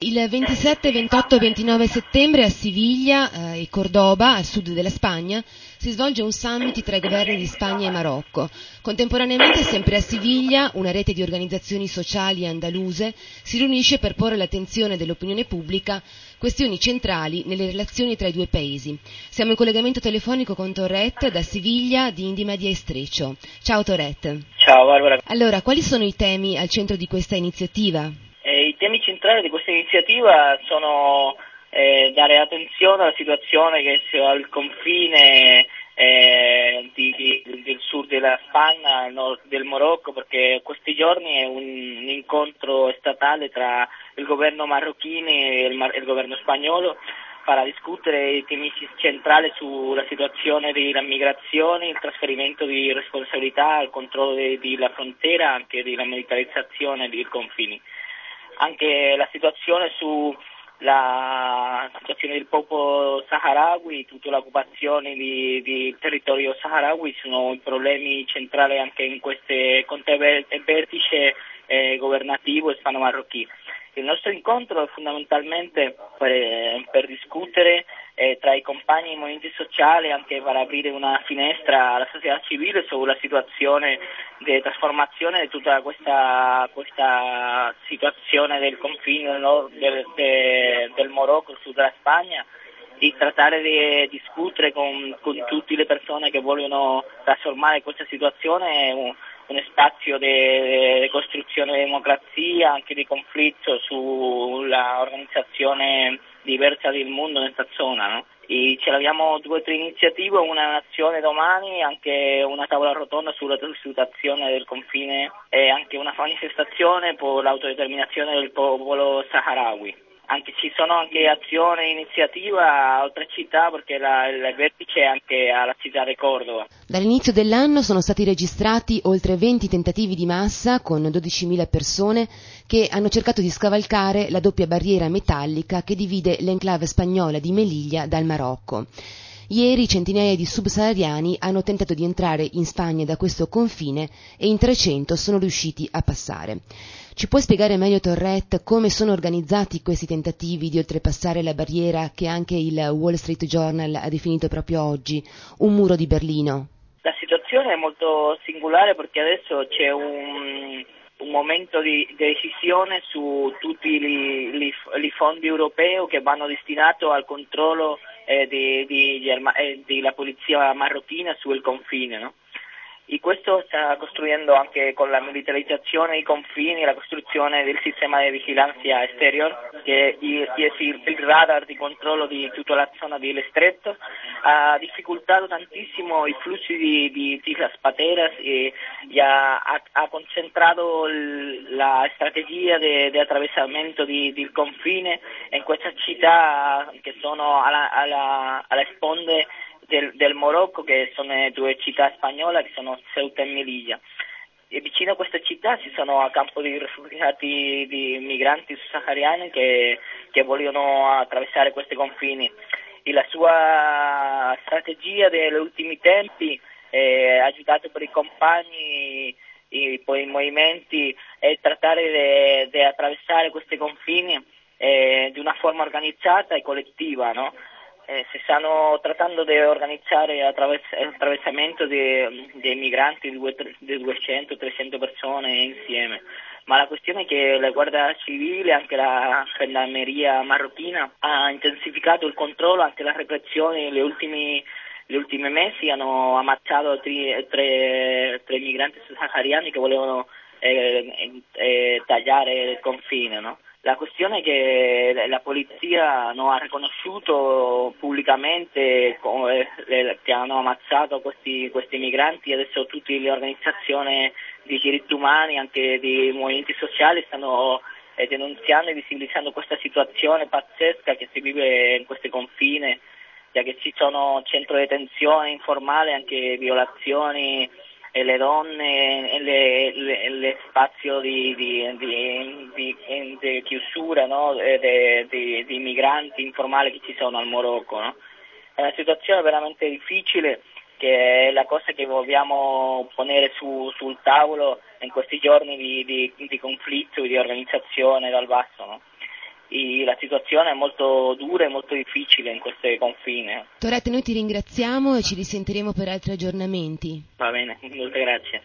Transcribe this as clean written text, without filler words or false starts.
Il 27, 28 e 29 settembre a Siviglia e Cordoba, al sud della Spagna, si svolge un summit tra i governi di Spagna e Marocco. Contemporaneamente, sempre a Siviglia, una rete di organizzazioni sociali andaluse si riunisce per porre all'attenzione dell'opinione pubblica questioni centrali nelle relazioni tra i due paesi. Siamo in collegamento telefonico con Toret da Siviglia di Indymedia Estrecho. Ciao Toret. Ciao Barbara. Allora, quali sono i temi al centro di questa iniziativa? I temi centrali di questa iniziativa sono dare attenzione alla situazione che c'è al confine del sud della Spagna, nord del Marocco, perché questi giorni è un incontro statale tra il governo marocchino e il governo spagnolo per discutere i temi centrali sulla situazione della migrazione, il trasferimento di responsabilità, il controllo della frontiera, anche della militarizzazione dei confini. Anche la situazione sulla situazione del popolo saharawi, tutta l'occupazione di territorio saharawi sono i problemi centrali anche in queste vertice governativo ispano-marocchino. Il nostro incontro è fondamentalmente per discutere tra i compagni dei movimenti sociali, anche per aprire una finestra alla società civile sulla situazione di trasformazione di tutta questa situazione del confine del Marocco, il sud della Spagna, di trattare di discutere con tutte le persone che vogliono trasformare questa situazione un spazio di costruzione di democrazia, anche di conflitto sulla organizzazione diversa del mondo in questa zona, no? E ce l'abbiamo 2 o 3 iniziative, una nazione domani, anche una tavola rotonda sulla situazione del confine e anche una manifestazione per l'autodeterminazione del popolo saharawi. Anche ci sono anche azioni e iniziative a altre città, perché il vertice è anche alla città di Cordova. Dall'inizio dell'anno sono stati registrati oltre 20 tentativi di massa con 12.000 persone che hanno cercato di scavalcare la doppia barriera metallica che divide l'enclave spagnola di Melilla dal Marocco. Ieri centinaia di subsahariani hanno tentato di entrare in Spagna da questo confine e in 300 sono riusciti a passare. Ci puoi spiegare meglio, Torret, come sono organizzati questi tentativi di oltrepassare la barriera che anche il Wall Street Journal ha definito proprio oggi un muro di Berlino? La situazione è molto singolare perché adesso c'è un momento di decisione su tutti i fondi europei che vanno destinati al controllo della polizia marocchina sul confine, no? E questo sta costruendo anche con la militarizzazione dei confini, la costruzione del sistema di vigilanza esterior, che è il radar di controllo di tutta la zona dell'estretto, ha difficoltato tantissimo i flussi di las pateras e ha concentrato la strategia di attraversamento del confine in queste città che sono alla sponde del Marocco, che sono 2 città spagnole che sono Ceuta e Melilla. E vicino a queste città ci sono a campo di rifugiati, di migranti sahariani che vogliono attraversare questi confini. E la sua strategia degli ultimi tempi, aiutato per i compagni e poi i movimenti, è trattare di attraversare questi confini di una forma organizzata e collettiva, no? Si stanno trattando di organizzare l'attraversamento dei migranti di 200-300 persone insieme, ma la questione è che la Guardia Civile e anche la Gendarmeria marocchina ha intensificato il controllo, anche la repressione. Gli ultimi mesi hanno ammazzato tre migranti sahariani che volevano tagliare il confine, no? La questione è che la polizia non ha riconosciuto pubblicamente che hanno ammazzato questi migranti, e adesso tutte le organizzazioni di diritti umani, anche di movimenti sociali, stanno denunziando e visibilizzando questa situazione pazzesca che si vive in queste confine, già che ci sono centri di detenzione informale, anche violazioni, e le donne e le spazio di chiusura, no? di migranti informali che ci sono al Marocco, no? È una situazione veramente difficile, che è la cosa che vogliamo ponere sul tavolo in questi giorni di conflitto e di organizzazione dal basso, no? la situazione è molto dura e molto difficile in questo confine. Torette, noi ti ringraziamo e ci risentiremo per altri aggiornamenti. Va bene, molte grazie.